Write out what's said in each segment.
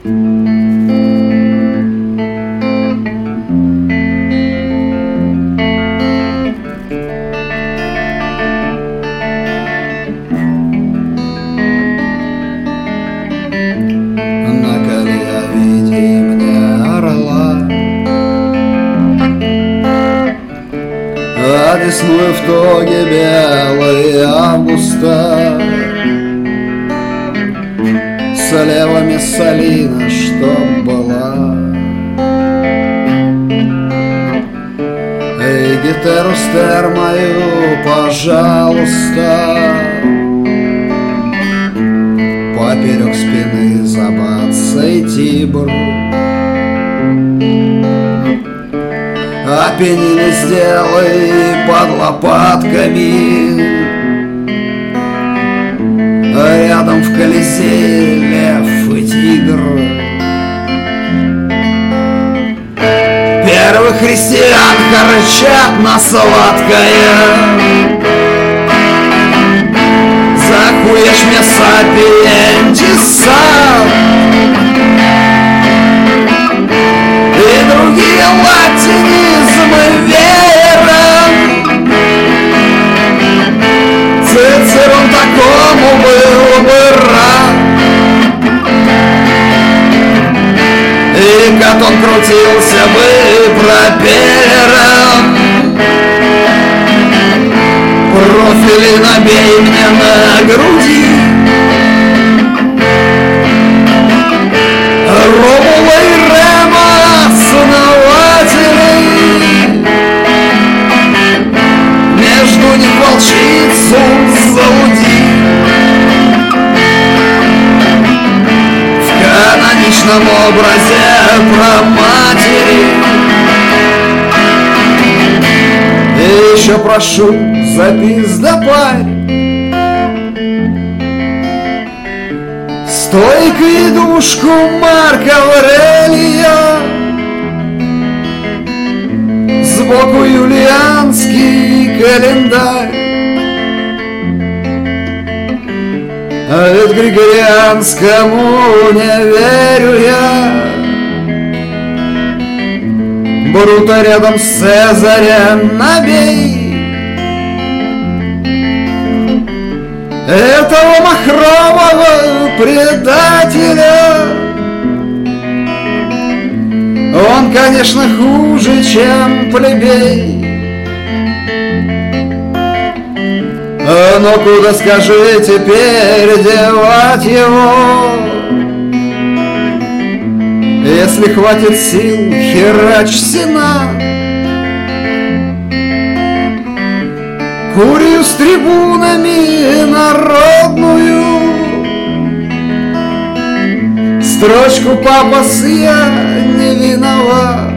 Весной в тоге белой августа слева Мессалина, чтоб была. Эй, гитеру стер мою, пожалуйста, поперек спины забацай Тибр. Апеннины сделай под лопатками, рядом в Колизее лев и тигр. Первых христиан харчат на сладкое. Захуешь мне сапиентиса и другие латинизмы веером. Цицерон такому был бы рад, и Катон крутился бы пропеллером. Профили набей мне на груди. Ромула и Рема основатели, между них волчицу зауди. В каноничном образе праматери. И еще прошу, запиздопарь, стойку и душку Марка Аврелия, сбоку юлианский календарь. А ведь григорианскому не верю я. Брута рядом с Цезарем набей. Этого махрового предателя. Он, конечно, хуже, чем плебей. Но куда, скажи, теперь девать его? Если хватит сил, херач Сенат. Курью с трибунами народную, строчку папас я не виноват.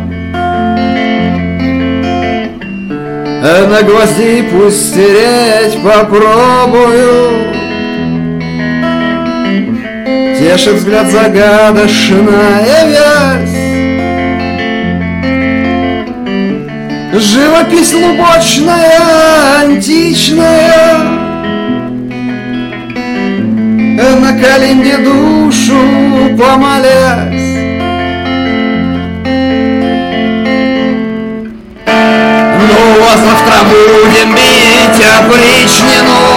На гвозди пусть стереть попробую. Тешит взгляд загадочная вязь. Живопись лубочная, античная. Накали мне душу, помолясь. Ну, а завтра будем бить опричнину.